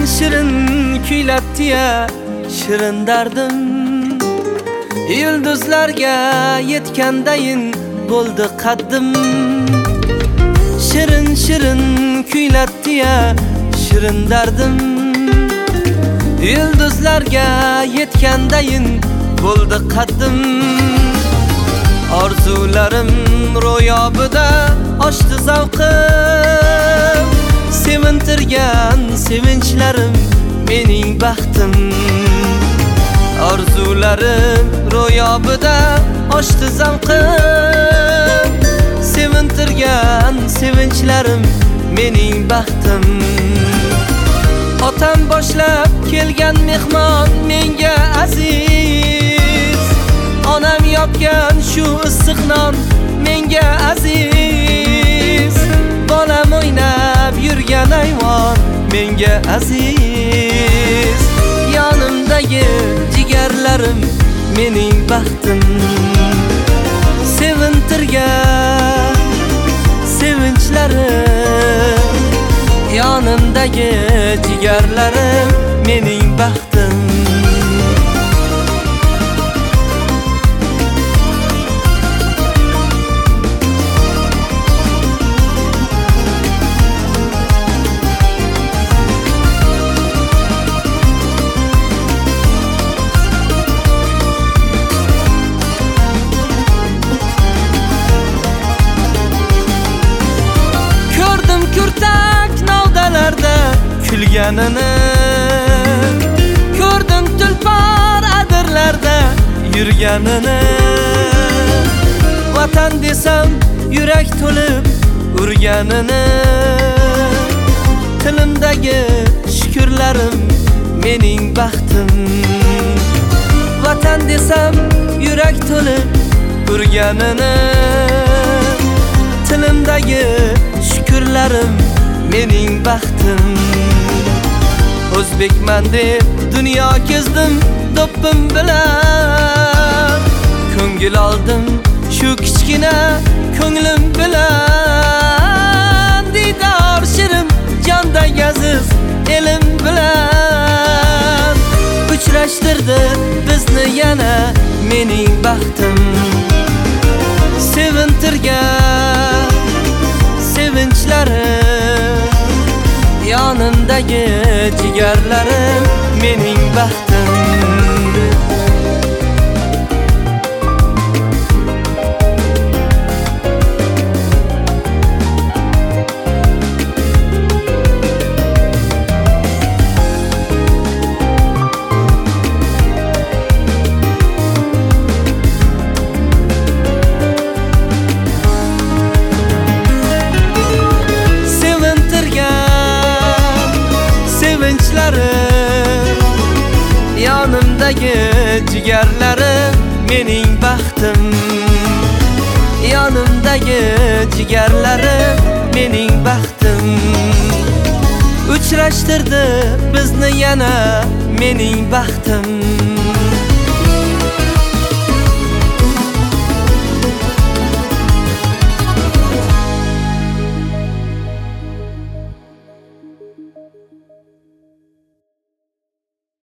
shirin kuylatdi-ya shirin dardim. Yulduzlarga yetgandayin bo'ldi qaddim. Shirin shirin kuylatdi-ya shirin dardim. Yulduzlarga yetgandayin bo'ldi qaddim. Orzularim ro'yobida oshdi zavqim. Sevintirgan sevinchlarim mening baxtim. Orzularim ro'yobida oshdi zavqim. Sevintirgan sevinchlarim mening baxtim. Otam boshlab kelgan mehmon menga aziz. Onam yopgan shu issiq non menga aziz. Bolam o'ynab yurgan ayvon menga aziz. Yonimdagi jigarlarim mening baxtim. Sevintirgan sevinchlarim, yonimdagi jigarlarim mening baxtim. Kurtak novdalarda kulganini, ko'rdim tulpor adirlarda yurganini. Vatan desam yurak to'lib urganini. Tilimdagi shukrlarim mening baxtim. Vatan desam yurak to'lib urganini. Tilimdagi shukrlarim mening baxtim. O'zbekman deb dunyo kezdim do'ppim bilan. Ko'ngil oldim shu kichkina ko'nglim bilan. Diydor shirin jondagi aziz elim bilan. Uchrashtirdi bizni yana mening baxtim. Sevintirgan sevinchlarim, yonimdagi jigarlarim mening baxtim. Yonimdagi jigarlarim mening baxtim. Yonimdagi jigarlarim mening baxtim. Uchrashtirdi bizni yana mening baxtim.